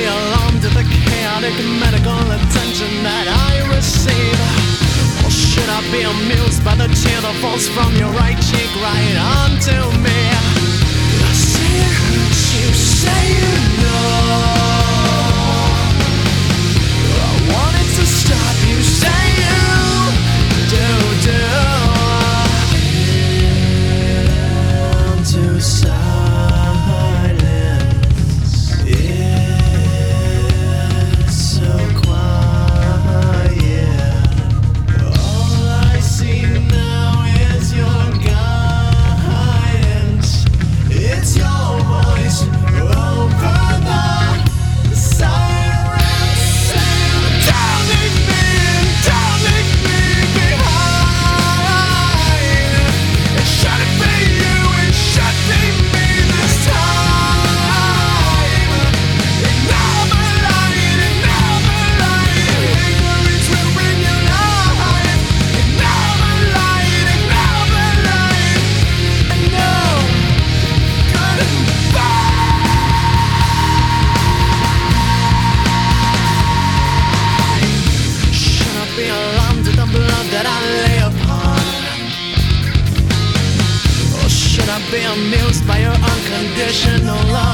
alarmed at the chaotic medical attention that I receive? Or should I be amused by the tear that falls from your right cheek right onto me? I say it hurts, you say you know. I wanted to stop, you say you do. Into silence, it's so quiet. All I see now is your guidance. It's your voice over the silence. Don't leave me behind. It shouldn't be you, it should be me this time. Ignore the light, ignorance will bring you life. Ignore the light, and no goodbye. Should I be alarmed at the blood that I lay upon? Or should I be amused by your unconditional love?